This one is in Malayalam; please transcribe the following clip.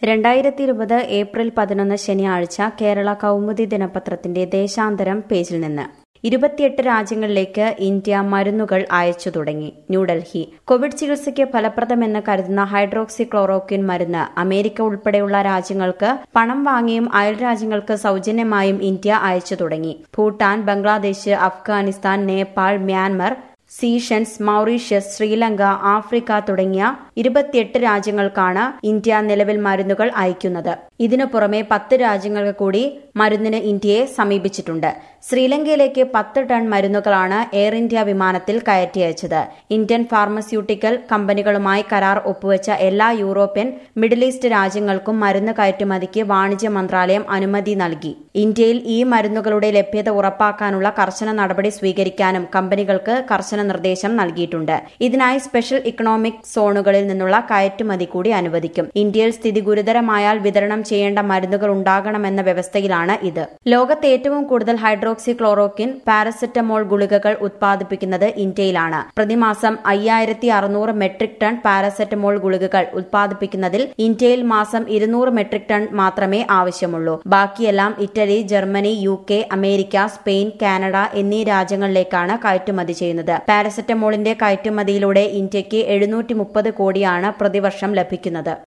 2020 ഏപ്രിൽ 11 ശനിയാഴ്ച കേരള കൗമുദി ദിനപത്രത്തിന്റെ ദേശാന്തരം പേജിൽ നിന്ന് 28 രാജ്യങ്ങളിലേക്ക് ഇന്ത്യ മരുന്നുകൾ അയച്ചു തുടങ്ങി. ന്യൂഡൽഹി. കോവിഡ് ചികിത്സയ്ക്ക് ഫലപ്രദമെന്ന് കരുതുന്ന ഹൈഡ്രോക്സി ക്ലോറോക്വിൻ മരുന്ന് അമേരിക്ക ഉൾപ്പെടെയുള്ള രാജ്യങ്ങൾക്ക് പണം വാങ്ങിയും അയൽരാജ്യങ്ങൾക്ക് സൌജന്യമായും ഇന്ത്യ അയച്ചു തുടങ്ങി. Bhutan, Bangladesh, Afghanistan, Nepal, Myanmar, Seychelles, Mauritius, Sri Lanka, Africa തുടങ്ങിയ 28 രാജ്യങ്ങൾക്കാണ് ഇന്ത്യ നിലവിൽ മരുന്നുകൾ അയക്കുന്നത്. ഇതിനു പുറമെ 10 രാജ്യങ്ങൾക്ക് കൂടി മരുന്നിന് ഇന്ത്യയെ സമീപിച്ചിട്ടുണ്ട്. ശ്രീലങ്കയിലേക്ക് 10 ടൺ മരുന്നുകളാണ് എയർ ഇന്ത്യ വിമാനത്തിൽ കയറ്റി അയച്ചത്. ഇന്ത്യൻ ഫാർമസ്യൂട്ടിക്കൽ കമ്പനികളുമായി കരാർ ഒപ്പുവെച്ച എല്ലാ യൂറോപ്യൻ, മിഡിൽ ഈസ്റ്റ് രാജ്യങ്ങൾക്കും മരുന്ന് കയറ്റുമതിക്ക് വാണിജ്യ മന്ത്രാലയം അനുമതി നൽകി. ഇന്ത്യയിൽ ഈ മരുന്നുകളുടെ ലഭ്യത ഉറപ്പാക്കാനുള്ള കർശന നടപടി സ്വീകരിക്കാനും കമ്പനികൾക്ക് കർശന നിർദ്ദേശം നൽകിയിട്ടുണ്ട്. ഇതിനായി സ്പെഷ്യൽ ഇക്കണോമിക് സോണുകളിൽ നിന്നുള്ള കയറ്റുമതി കൂടി അനുവദിക്കും. ഇന്ത്യയിൽ സ്ഥിതി ഗുരുതരമായാൽ വിതരണം ചെയ്യേണ്ട മരുന്നുകൾ ഉണ്ടാകണമെന്ന വ്യവസ്ഥയിലാണ് ഇത്. ലോകത്ത് ഏറ്റവും കൂടുതൽ ഹൈഡ്രോക്സി ക്ലോറോക്വിൻ, പാരസെറ്റമോൾ ഗുളികകൾ ഉത്പാദിപ്പിക്കുന്നത് ഇന്ത്യയിലാണ്. പ്രതിമാസം 5600 മെട്രിക് ടൺ പാരസെറ്റമോൾ ഗുളികകൾ ഉത്പാദിപ്പിക്കുന്നതിൽ ഇന്ത്യയിൽ മാസം 200 മെട്രിക് ടൺ മാത്രമേ ആവശ്യമുള്ളൂ. ബാക്കിയെല്ലാം Italy, Germany, UK, America, Spain, Canada എന്നീ രാജ്യങ്ങളിലേക്കാണ് കയറ്റുമതി ചെയ്യുന്നത്. പാരസെറ്റമോളിന്റെ കയറ്റുമതിയിലൂടെ ഇന്ത്യയ്ക്ക് 730 കോടിയാണ് പ്രതിവർഷം ലഭിക്കുന്നത്.